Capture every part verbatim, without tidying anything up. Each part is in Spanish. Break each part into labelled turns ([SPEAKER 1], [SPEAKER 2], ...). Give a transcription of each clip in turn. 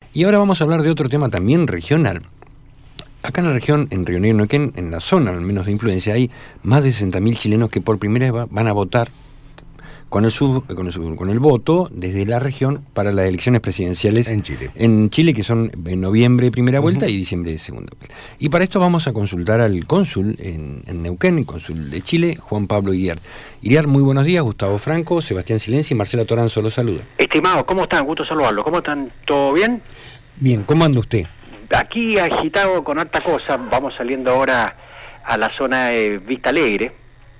[SPEAKER 1] Y ahora vamos a hablar de otro tema también regional. Acá en la región, en Río Negro, Neuquén, en la zona al menos de influencia, hay más de sesenta mil chilenos que por primera vez van a votar con el, sub, con, el sub, con el voto desde la región para las elecciones presidenciales
[SPEAKER 2] en Chile,
[SPEAKER 1] en Chile que son en noviembre de primera vuelta uh-huh. y diciembre de segunda vuelta. Y para esto vamos a consultar al cónsul en, en Neuquén, el cónsul de Chile, Juan Pablo Iriart. Iriart, muy buenos días. Gustavo Franco, Sebastián Silenzi y Marcela Toranzo los saluda.
[SPEAKER 3] Estimado, ¿cómo están? Gusto saludarlo. ¿Cómo están? ¿Todo bien?
[SPEAKER 1] Bien, ¿cómo anda usted?
[SPEAKER 3] Aquí agitado con harta cosa. Vamos saliendo ahora a la zona de Vista Alegre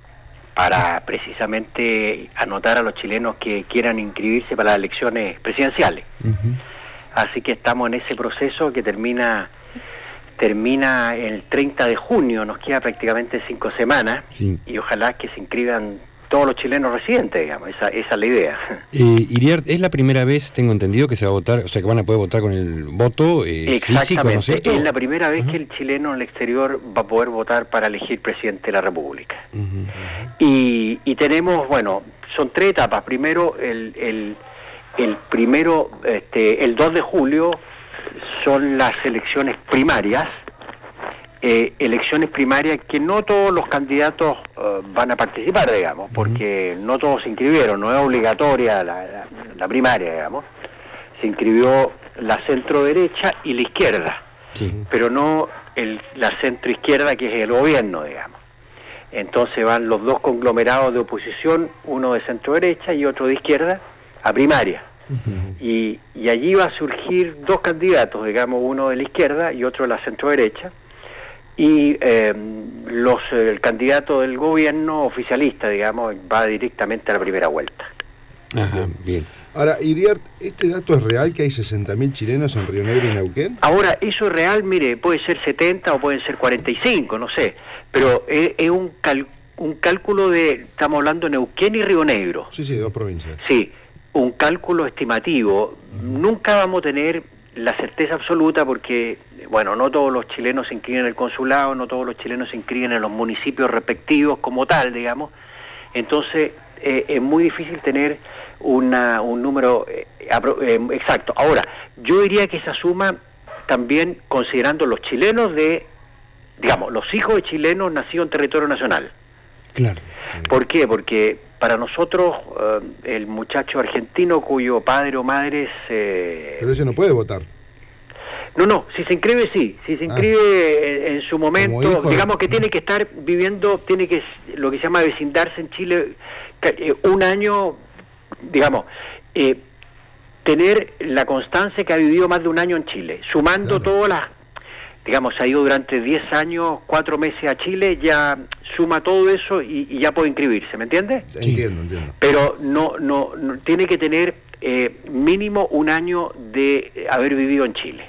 [SPEAKER 3] para precisamente anotar a los chilenos que quieran inscribirse para las elecciones presidenciales. Uh-huh. Así que estamos en ese proceso que termina termina el treinta de junio, nos queda prácticamente cinco semanas, sí. Y ojalá que se inscriban todos los chilenos residentes, digamos, esa, esa es la idea.
[SPEAKER 1] Eh, Iriart, es la primera vez, tengo entendido, que se va a votar, o sea, que van a poder votar con el voto eh, físico, ¿no es cierto?
[SPEAKER 3] Es la primera vez uh-huh. que el chileno en el exterior va a poder votar para elegir presidente de la República. Uh-huh. Y, y tenemos, bueno, son tres etapas. Primero, el, el, el primero, este, el dos de julio son las elecciones primarias, Eh, elecciones primarias que no todos los candidatos uh, van a participar, digamos, porque uh-huh. no todos se inscribieron, no es obligatoria la, la, la primaria, digamos. Se inscribió la centro derecha y la izquierda, sí. pero no el, la centro izquierda, que es el gobierno, digamos. Entonces van los dos conglomerados de oposición, uno de centro derecha y otro de izquierda, a primaria. Uh-huh. y, y allí va a surgir dos candidatos, digamos, uno de la izquierda y otro de la centro derecha. Y eh, los el candidato del gobierno oficialista, digamos, va directamente a la primera vuelta.
[SPEAKER 1] Ajá, bien.
[SPEAKER 2] Ahora, Iriart, ¿este dato es real que hay sesenta mil chilenos en Río Negro y Neuquén?
[SPEAKER 3] Ahora, eso es real, mire, puede ser setenta o pueden ser cuarenta y cinco, no sé, pero es, es un, cal, un cálculo de, estamos hablando de Neuquén y Río Negro.
[SPEAKER 2] Sí, sí, dos provincias.
[SPEAKER 3] Sí, un cálculo estimativo. Uh-huh. Nunca vamos a tener la certeza absoluta porque, bueno, no todos los chilenos se inscriben en el consulado, no todos los chilenos se inscriben en los municipios respectivos como tal, digamos. Entonces, eh, es muy difícil tener una, un número eh, eh, exacto. Ahora, yo diría que esa suma también considerando los chilenos de, digamos, los hijos de chilenos nacidos en territorio nacional.
[SPEAKER 1] Claro.
[SPEAKER 3] ¿Por qué? Porque para nosotros, uh, el muchacho argentino cuyo padre o madre se...
[SPEAKER 2] Pero ese no puede votar.
[SPEAKER 3] No, no, si se inscribe, sí. Si se inscribe ah, en, en su momento, digamos que tiene que estar viviendo, tiene que, lo que se llama vecindarse en Chile, eh, un año, digamos, eh, tener la constancia que ha vivido más de un año en Chile, sumando claro. todas las... digamos, ha ido durante diez años, cuatro meses a Chile, ya suma todo eso y, y ya puede inscribirse, ¿me entiendes?
[SPEAKER 2] Entiendo, entiendo.
[SPEAKER 3] Pero no, no, no tiene que tener eh, mínimo un año de haber vivido en Chile,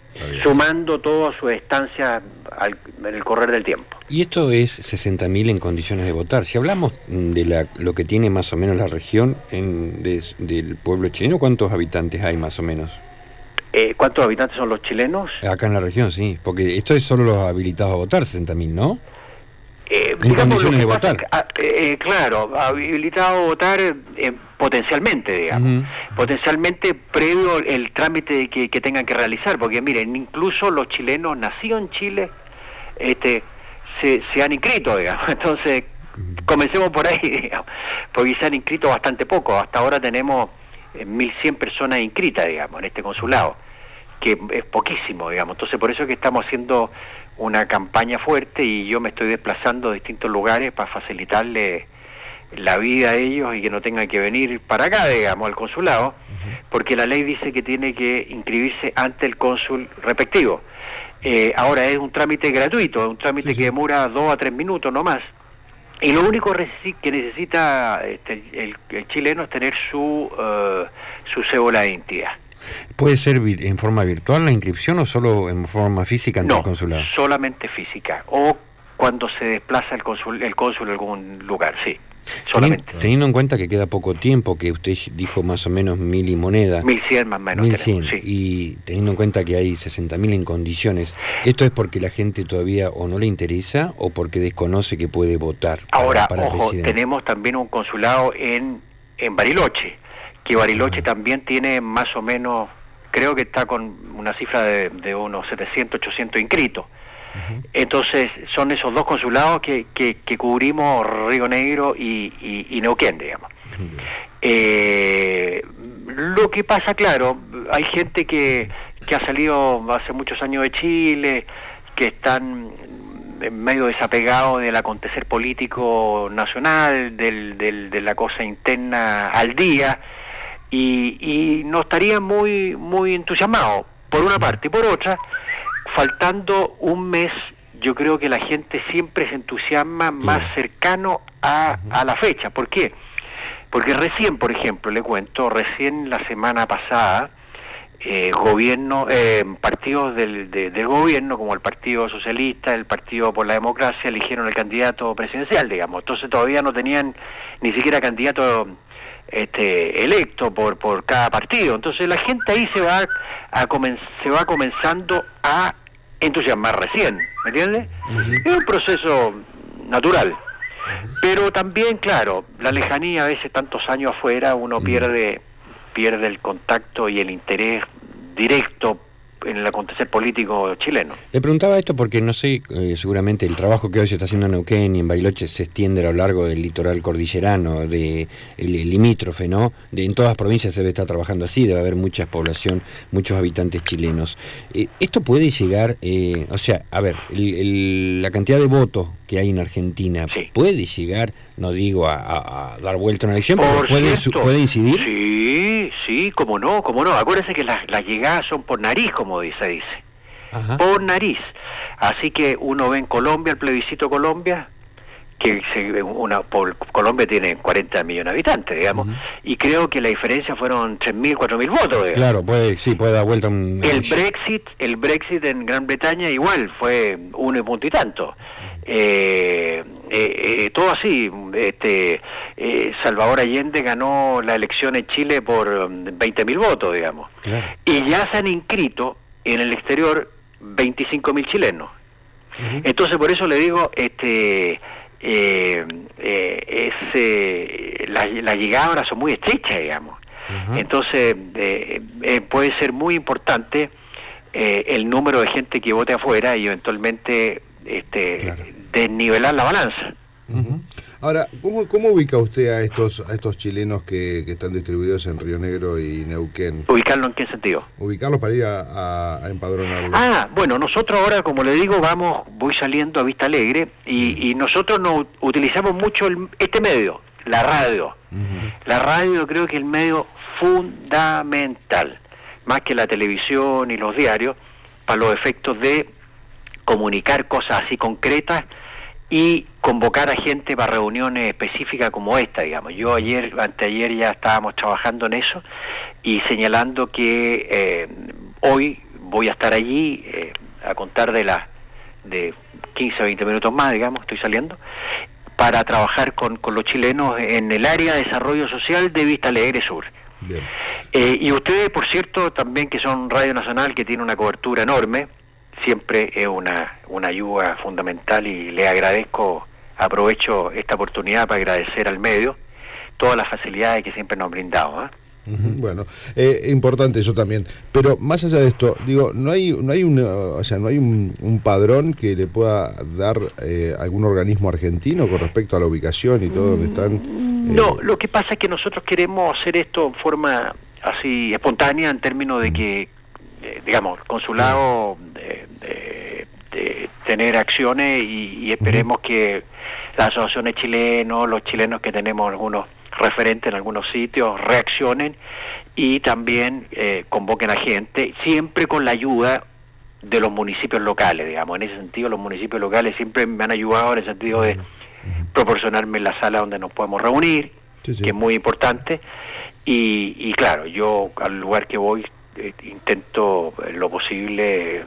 [SPEAKER 3] sumando toda su estancia al, en el correr del tiempo.
[SPEAKER 1] Y esto es sesenta mil en condiciones de votar. Si hablamos de la, lo que tiene más o menos la región en, de, del pueblo chileno, ¿cuántos habitantes hay más o menos?
[SPEAKER 3] Eh, ¿Cuántos habitantes son los chilenos?
[SPEAKER 1] Acá en la región, sí, porque esto es solo los habilitados a votar, sesenta mil, ¿no?
[SPEAKER 3] Eh,
[SPEAKER 1] en condiciones de votar.
[SPEAKER 3] Que, eh, claro, habilitado a votar eh, potencialmente, digamos. Uh-huh. Potencialmente previo el trámite que, que tengan que realizar, porque miren, incluso los chilenos nacidos en Chile este, se, se han inscrito, digamos. Entonces, uh-huh. comencemos por ahí, digamos, porque se han inscrito bastante poco. Hasta ahora tenemos mil cien personas inscritas, digamos, en este consulado, que es poquísimo, digamos. Entonces, por eso es que estamos haciendo una campaña fuerte y yo me estoy desplazando a distintos lugares para facilitarle la vida a ellos y que no tengan que venir para acá, digamos, al consulado, uh-huh. porque la ley dice que tiene que inscribirse ante el cónsul respectivo. Eh, ahora es un trámite gratuito, es un trámite sí, que demora dos a tres minutos, no más. Y lo único que necesita este, el, el chileno es tener su, uh, su cédula de identidad.
[SPEAKER 1] ¿Puede ser en forma virtual la inscripción o solo en forma física ante
[SPEAKER 3] no,
[SPEAKER 1] el consulado?
[SPEAKER 3] Solamente física, o cuando se desplaza el cónsul, el cónsul a algún lugar, sí. Solamente.
[SPEAKER 1] Teniendo, teniendo en cuenta que queda poco tiempo, que usted dijo más o menos mil y moneda.
[SPEAKER 3] Mil cien más o menos.
[SPEAKER 1] Mil cien,
[SPEAKER 3] tenemos, sí.
[SPEAKER 1] Y teniendo en cuenta que hay sesenta mil en condiciones, ¿esto es porque la gente todavía o no le interesa o porque desconoce que puede votar para,
[SPEAKER 3] Ahora,
[SPEAKER 1] para
[SPEAKER 3] ojo,
[SPEAKER 1] presidente?
[SPEAKER 3] Tenemos también un consulado en, en Bariloche, que Bariloche uh-huh. también tiene más o menos, creo que está con una cifra de, de unos setecientos, ochocientos inscritos. Uh-huh. Entonces son esos dos consulados que, que, que cubrimos Río Negro y, y, y Neuquén, digamos. Uh-huh. Eh, lo que pasa, claro, hay gente que, que ha salido hace muchos años de Chile, que están medio desapegados del acontecer político nacional, del, del, de la cosa interna al día, y, y no estarían muy, muy entusiasmados, por una parte. Y por otra, faltando un mes, yo creo que la gente siempre se entusiasma más cercano a, a la fecha. ¿Por qué? Porque recién, por ejemplo, le cuento, recién la semana pasada, eh, gobierno, eh, partidos del, de, del gobierno, como el Partido Socialista, el Partido por la Democracia, eligieron el candidato presidencial, digamos. Entonces todavía no tenían ni siquiera candidato este, electo por, por cada partido. Entonces la gente ahí se va a comen se va comenzando a entusiasmar recién, ¿me entiendes? Uh-huh. Es un proceso natural. Pero también, claro, la lejanía, a veces tantos años afuera, uno pierde pierde el contacto y el interés directo en el acontecer político chileno.
[SPEAKER 1] Le preguntaba esto porque, no sé, eh, seguramente el trabajo que hoy se está haciendo en Neuquén y en Bariloche se extiende a lo largo del litoral cordillerano, de el, el limítrofe, ¿no? De, en todas las provincias se debe estar trabajando así, debe haber mucha población, muchos habitantes chilenos. Eh, ¿Esto puede llegar, eh, o sea, a ver, el, el, la cantidad de votos que hay en Argentina, sí, puede llegar, no digo a, a, a dar vuelta a una elección, pero puede, su, puede incidir?
[SPEAKER 3] Sí, sí, cómo no, cómo no. Acuérdense que las, las llegadas son por nariz, como dice, dice. Ajá. Por nariz. Así que uno ve en Colombia, el plebiscito Colombia, que se, una, por, Colombia tiene cuarenta millones de habitantes, digamos, uh-huh, y creo que la diferencia fueron tres mil, cuatro mil votos, digamos. Claro,
[SPEAKER 1] puede, sí, puede dar vuelta un...
[SPEAKER 3] El Brexit, el Brexit en Gran Bretaña igual fue uno y punto y tanto. Eh, eh, eh, todo así, este, eh, Salvador Allende ganó la elección en Chile por veinte mil votos, digamos. Claro. Y ya se han inscrito en el exterior veinticinco mil chilenos. Uh-huh. Entonces, por eso le digo, este... Eh, eh, es, eh, la, la llegada ahora son muy estrechas, digamos. Uh-huh. Entonces eh, eh, puede ser muy importante eh, el número de gente que vote afuera y eventualmente este, claro, desnivelar la balanza.
[SPEAKER 2] Uh-huh. Ahora, ¿cómo, ¿cómo ubica usted a estos a estos chilenos que, que están distribuidos en Río Negro y Neuquén?
[SPEAKER 3] ¿Ubicarlo en qué sentido?
[SPEAKER 2] Ubicarlos para ir a, a, a empadronarlos.
[SPEAKER 3] Ah, bueno, nosotros ahora, como le digo, vamos, voy saliendo a Vista Alegre y, y nosotros no utilizamos mucho el, este medio, la radio. Uh-huh. La radio creo que es el medio fundamental, más que la televisión y los diarios, para los efectos de comunicar cosas así concretas y convocar a gente para reuniones específicas como esta, digamos. Yo ayer, anteayer ya estábamos trabajando en eso y señalando que eh, hoy voy a estar allí eh, a contar de las de quince a veinte minutos más, digamos, estoy saliendo, para trabajar con, con los chilenos en el área de desarrollo social de Vista Alegre Sur. Bien. Eh, y ustedes, por cierto, también que son Radio Nacional, que tiene una cobertura enorme, siempre es una, una ayuda fundamental y le agradezco, aprovecho esta oportunidad para agradecer al medio todas las facilidades que siempre nos han brindado, ¿eh?
[SPEAKER 2] Uh-huh. Bueno, eh, importante eso también, pero más allá de esto, digo, no hay, no hay una, o sea, no hay un, un padrón que le pueda dar eh, algún organismo argentino con respecto a la ubicación y todo donde están. Eh...
[SPEAKER 3] No, lo que pasa es que nosotros queremos hacer esto en forma así espontánea, en términos de que, eh, digamos, el consulado de, de, de tener acciones y, y esperemos uh-huh, que las asociaciones chilenos, los chilenos que tenemos algunos referentes en algunos sitios, reaccionen y también eh, convoquen a gente, siempre con la ayuda de los municipios locales, digamos. En ese sentido, los municipios locales siempre me han ayudado en el sentido de proporcionarme la sala donde nos podemos reunir, sí, sí, que es muy importante, y, y claro, yo al lugar que voy eh, intento eh, lo posible,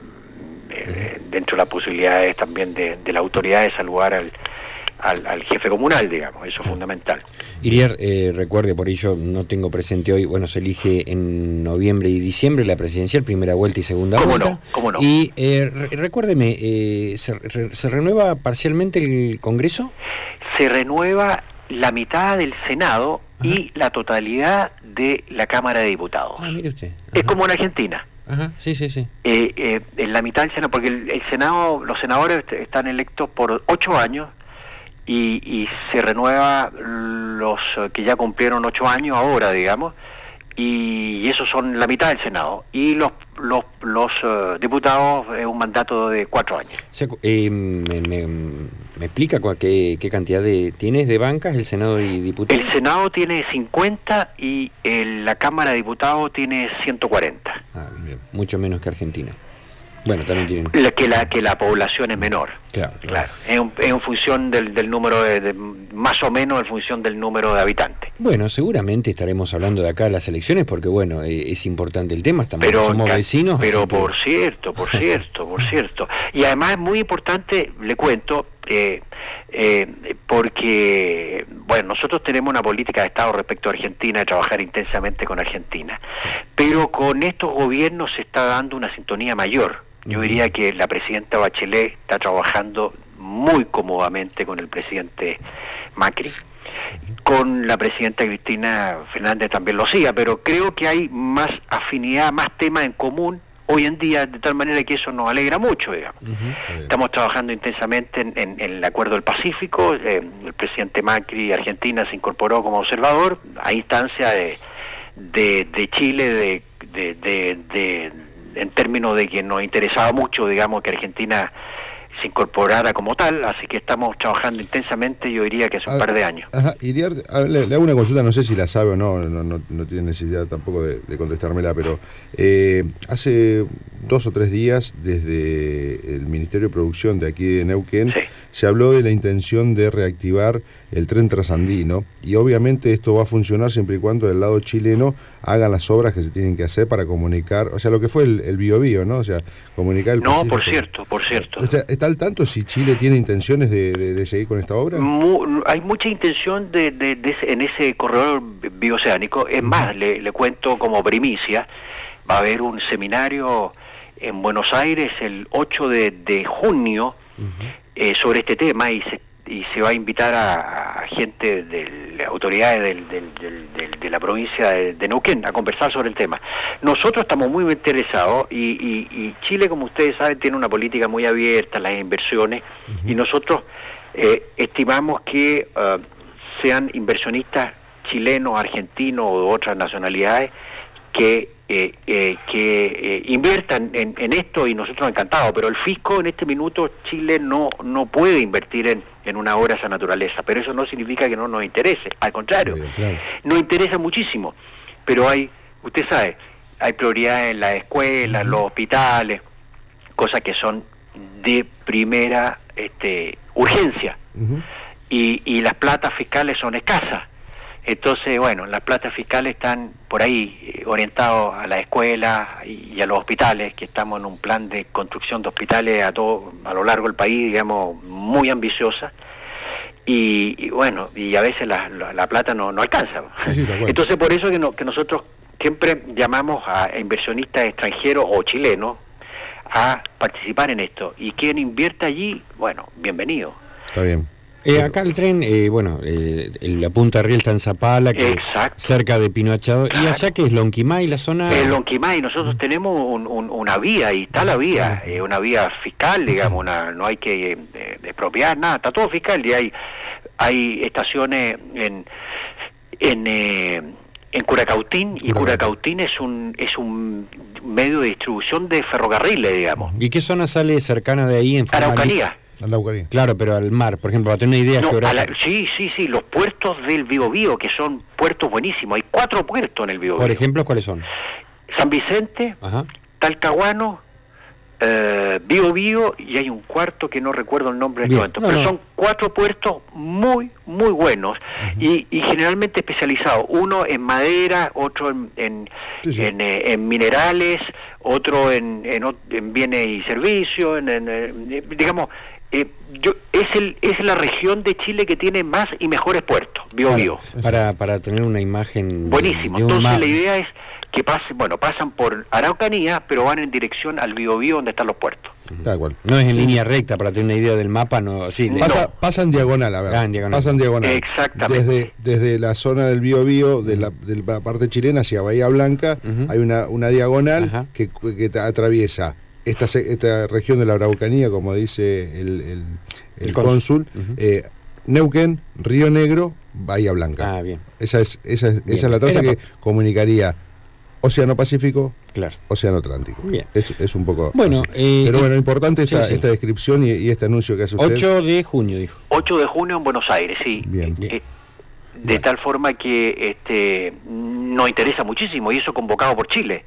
[SPEAKER 3] eh, dentro de las posibilidades también de, de la autoridad, de saludar al Al, al jefe comunal, digamos, eso es fundamental.
[SPEAKER 1] Iriar, eh, recuerde, por ello no tengo presente hoy, bueno, se elige en noviembre y diciembre la presidencial, primera vuelta y segunda
[SPEAKER 3] ¿Cómo
[SPEAKER 1] vuelta.
[SPEAKER 3] no? ¿Cómo no?
[SPEAKER 1] Y eh, re recuérdeme, eh, ¿se, re ¿se renueva parcialmente el Congreso?
[SPEAKER 3] Se renueva la mitad del Senado. Ajá. Y la totalidad de la Cámara de Diputados.
[SPEAKER 1] Ah, mire usted. Ajá.
[SPEAKER 3] Es como en Argentina.
[SPEAKER 1] Ajá, sí, sí, sí.
[SPEAKER 3] Eh, eh, en la mitad del Senado, porque el, el Senado, los senadores están electos por ocho años y, y se renueva los que ya cumplieron ocho años ahora, digamos, y esos son la mitad del Senado. Y los los, los uh, diputados es un mandato de cuatro años.
[SPEAKER 1] O sea, eh, me, me, me explica cua- qué, qué cantidad de tienes de bancas el Senado y diputados.
[SPEAKER 3] El Senado tiene cincuenta y el, la Cámara de Diputados tiene ciento cuarenta.
[SPEAKER 1] Ah, bien. Mucho menos que Argentina. Bueno, también tienen...
[SPEAKER 3] La, que, la, que la población es menor.
[SPEAKER 1] Claro,
[SPEAKER 3] Claro, es, un, es en función del, del número de, de, más o menos en función del número de habitantes.
[SPEAKER 1] Bueno, seguramente estaremos hablando de acá las elecciones porque, bueno, eh, es importante el tema, estamos,
[SPEAKER 3] Pero,
[SPEAKER 1] somos
[SPEAKER 3] ca-
[SPEAKER 1] vecinos.
[SPEAKER 3] pero
[SPEAKER 1] así que-
[SPEAKER 3] por cierto, por cierto, por cierto. Y además es muy importante, le cuento, eh, eh, porque, bueno, nosotros tenemos una política de Estado respecto a Argentina, de trabajar intensamente con Argentina, pero con estos gobiernos se está dando una sintonía mayor. Yo
[SPEAKER 1] Ujú.
[SPEAKER 3] diría que la presidenta Bachelet está trabajando muy cómodamente con el presidente Macri. Con la presidenta Cristina Fernández también lo hacía, pero creo que hay más afinidad, más temas en común hoy en día, de tal manera que eso nos alegra mucho, digamos.
[SPEAKER 1] Ujú.
[SPEAKER 3] Estamos trabajando intensamente en, en- en el Acuerdo del Pacífico. Eh, el presidente Macri, Argentina, se incorporó como observador a instancia de, de, de Chile, de, de, de, de- en términos de que nos interesaba mucho, digamos, que Argentina se incorporara como tal, así que estamos trabajando intensamente, yo diría que hace un
[SPEAKER 2] A-
[SPEAKER 3] par de años.
[SPEAKER 2] Ajá, Iriar, a ver, le, le hago una consulta, no sé si la sabe o no, no, no, no tiene necesidad tampoco de, de contestármela, pero eh, hace dos o tres días, desde el Ministerio de Producción de aquí de Neuquén,
[SPEAKER 3] Sí.
[SPEAKER 2] se habló de la intención de reactivar el tren trasandino, y obviamente esto va a funcionar siempre y cuando del lado chileno hagan las obras que se tienen que hacer para comunicar, o sea, lo que fue el, el Biobío, ¿no? O sea, comunicar el
[SPEAKER 3] No,
[SPEAKER 2] Pacífico.
[SPEAKER 3] por cierto, por cierto.
[SPEAKER 2] O sea, ¿está al tanto si Chile tiene intenciones de, de- de seguir con esta obra?
[SPEAKER 3] Mu- hay mucha intención de, de- de ese- en ese corredor bi- bioceánico. Es más, le, le cuento como primicia, va a haber un seminario en Buenos Aires el ocho de, de junio eh, sobre este tema y se, y se va a invitar a, a gente de las autoridades del- del- del- del- de la provincia de, de Neuquén a conversar sobre el tema. Nosotros estamos muy interesados y, y- y Chile, como ustedes saben, tiene una política muy abierta a las inversiones y nosotros eh, estimamos que uh, sean inversionistas chilenos, argentinos o de otras nacionalidades que eh, eh, que eh, inviertan en, en esto y nosotros encantados, pero el fisco en este minuto Chile no no puede invertir en, en una obra de esa naturaleza, pero eso no significa que no nos interese, al contrario,
[SPEAKER 2] Bien, claro.
[SPEAKER 3] nos interesa muchísimo, pero hay, usted sabe, hay prioridades en las escuelas, los hospitales, cosas que son de primera este, urgencia,
[SPEAKER 2] Ujú.
[SPEAKER 3] y, y las platas fiscales son escasas. Entonces, bueno, las platas fiscales están por ahí eh, orientados a la escuela y, y a los hospitales, que estamos en un plan de construcción de hospitales a todo a lo largo del país, digamos, muy ambiciosa. Y, y bueno, y a veces la, la, la plata no, no alcanza.
[SPEAKER 2] Sí, sí, tal cual.
[SPEAKER 3] Entonces, por eso que, no, que nosotros siempre llamamos a inversionistas extranjeros o chilenos a participar en esto. Y quien invierta allí, bueno, bienvenido.
[SPEAKER 2] Está bien.
[SPEAKER 1] Eh, acá el tren, eh, bueno, eh, la punta de riel está en Zapala, que
[SPEAKER 3] Exacto.
[SPEAKER 1] cerca de Pino Achado, y
[SPEAKER 3] Claro.
[SPEAKER 1] allá que es Lonquimay, la zona...
[SPEAKER 3] En Lonquimay nosotros tenemos un- un- una vía, y está la vía, eh, una vía fiscal, digamos, una, no hay que eh, expropiar nada, está todo fiscal, y hay hay estaciones en en, eh, en Curacautín, y Curacautín es un es un medio de distribución de ferrocarriles, digamos.
[SPEAKER 1] ¿Y qué zona sale cercana de ahí en forma
[SPEAKER 3] Araucanía.
[SPEAKER 2] A la Ucrania.
[SPEAKER 1] Claro, pero al mar, por ejemplo, para tener una idea
[SPEAKER 3] No, a
[SPEAKER 1] geográfica.
[SPEAKER 3] la- sí, sí, sí, los puertos del Biobío, que son puertos buenísimos, hay cuatro puertos en el Biobío.
[SPEAKER 1] Por ejemplo, ¿cuáles son?
[SPEAKER 3] San Vicente,
[SPEAKER 1] Ajá.
[SPEAKER 3] Talcahuano, eh, Bío Bío, y hay un cuarto que no recuerdo el nombre en este
[SPEAKER 1] Bien,
[SPEAKER 3] momento,
[SPEAKER 1] no,
[SPEAKER 3] pero
[SPEAKER 1] no.
[SPEAKER 3] son cuatro puertos muy, muy buenos y, y generalmente especializados, uno en madera, otro en, en,
[SPEAKER 2] Sí, sí.
[SPEAKER 3] en, eh, en minerales, otro en, en, ot- en bienes y servicios, en, en, eh, digamos, eh, yo, es, el, es la región de Chile que tiene más y mejores puertos, Bío Bío.
[SPEAKER 1] Para, para tener una imagen... de-
[SPEAKER 3] Buenísimo.
[SPEAKER 1] de un
[SPEAKER 3] Entonces
[SPEAKER 1] mar.
[SPEAKER 3] la idea es que pasen, bueno, pasan por Araucanía, pero van en dirección al Biobío donde están los puertos.
[SPEAKER 2] Tal cual.
[SPEAKER 1] No es en línea recta, para tener una idea del mapa, no, sí,
[SPEAKER 3] No.
[SPEAKER 2] Pasa, pasan diagonal, a ver.
[SPEAKER 1] Ah, en diagonal.
[SPEAKER 2] Pasan diagonal.
[SPEAKER 3] Exactamente.
[SPEAKER 2] Desde, desde la zona del Biobío, de la, de la parte chilena hacia Bahía Blanca,
[SPEAKER 1] Ujú.
[SPEAKER 2] hay una, una diagonal
[SPEAKER 1] Ajá.
[SPEAKER 2] que, que te atraviesa esta, se- esta región de la Araucanía, como dice el, el, el
[SPEAKER 1] El
[SPEAKER 2] cónsul,
[SPEAKER 1] cónsul. Ujú.
[SPEAKER 2] eh, Neuquén, Río Negro, Bahía Blanca.
[SPEAKER 1] Ah, bien,
[SPEAKER 2] Esa es, esa es,
[SPEAKER 1] Bien.
[SPEAKER 2] esa es la traza
[SPEAKER 1] Era
[SPEAKER 2] que comunicaría Océano Pacífico,
[SPEAKER 1] claro.
[SPEAKER 2] Océano Atlántico.
[SPEAKER 1] Bien.
[SPEAKER 2] Es, es un poco
[SPEAKER 1] Bueno,
[SPEAKER 2] así.
[SPEAKER 1] eh,
[SPEAKER 2] Pero bueno, importante esta,
[SPEAKER 1] sí, sí.
[SPEAKER 2] esta descripción y, y este anuncio que hace usted.
[SPEAKER 1] ocho de junio, dijo.
[SPEAKER 3] ocho de junio en Buenos Aires, sí.
[SPEAKER 2] Bien.
[SPEAKER 1] Bien.
[SPEAKER 3] Eh, de tal forma que este nos interesa muchísimo y eso convocado por Chile.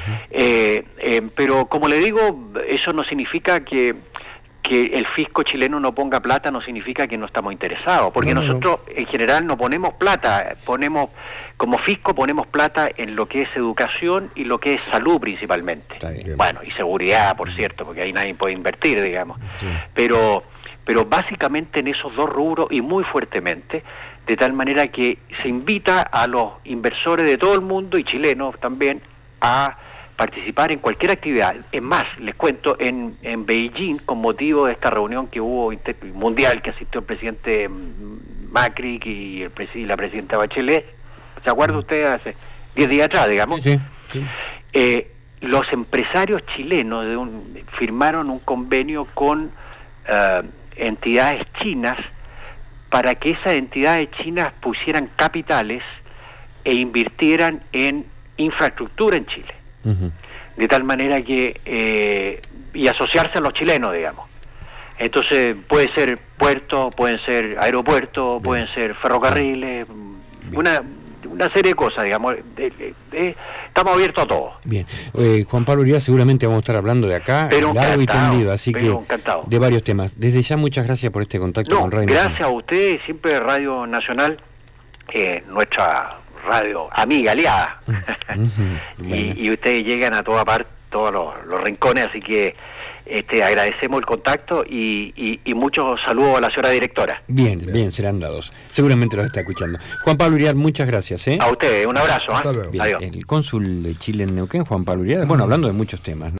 [SPEAKER 3] Eh, eh, pero como le digo, eso no significa que, que el fisco chileno no ponga plata, no significa que no estamos interesados, porque
[SPEAKER 2] No, no, no.
[SPEAKER 3] nosotros en general no ponemos plata, ponemos como fisco ponemos plata en lo que es educación y lo que es salud principalmente.
[SPEAKER 1] Está bien.
[SPEAKER 3] Bueno, y seguridad, por cierto, porque ahí nadie puede invertir, digamos.
[SPEAKER 2] Sí.
[SPEAKER 3] Pero, pero básicamente en esos dos rubros y muy fuertemente, de tal manera que se invita a los inversores de todo el mundo y chilenos también a participar en cualquier actividad. Es más, les cuento, en, en Beijing, con motivo de esta reunión que hubo inter- mundial que asistió el presidente Macri y, el presi- y la presidenta Bachelet, ¿se acuerda usted? Hace diez días atrás, digamos.
[SPEAKER 1] Sí,
[SPEAKER 2] Sí.
[SPEAKER 3] Eh, los empresarios chilenos de un, firmaron un convenio con eh, entidades chinas para que esas entidades chinas pusieran capitales e invirtieran en infraestructura en Chile.
[SPEAKER 1] Ujú.
[SPEAKER 3] De tal manera que, eh, y asociarse a los chilenos, digamos. Entonces puede ser puertos, pueden ser aeropuertos, pueden ser ferrocarriles, una, una serie de cosas, digamos. De- de- de- estamos abiertos a todo.
[SPEAKER 1] Bien, eh, Juan Pablo Urias, seguramente vamos a estar hablando de acá,
[SPEAKER 3] Pero
[SPEAKER 1] largo y
[SPEAKER 3] encantado,
[SPEAKER 1] tendido, así
[SPEAKER 3] pero
[SPEAKER 1] que
[SPEAKER 3] encantado.
[SPEAKER 1] de varios temas. Desde ya muchas gracias por este contacto
[SPEAKER 3] No,
[SPEAKER 1] con Radio
[SPEAKER 3] gracias
[SPEAKER 1] Nacional.
[SPEAKER 3] a ustedes, siempre Radio Nacional, eh, nuestra radio amiga, aliada.
[SPEAKER 1] Ujú, bueno.
[SPEAKER 3] y, y ustedes llegan a toda parte, todos los, los rincones, así que este, agradecemos el contacto y, y, y muchos saludos a la señora directora.
[SPEAKER 1] Bien, bien, serán dados. Seguramente los está escuchando. Juan Pablo Urias, muchas gracias. ¿eh?
[SPEAKER 3] A ustedes, un abrazo. ¿eh?
[SPEAKER 2] Hasta luego.
[SPEAKER 1] Bien,
[SPEAKER 3] Adiós.
[SPEAKER 1] el cónsul de Chile en Neuquén, Juan Pablo Urias, bueno, hablando de muchos temas, ¿no?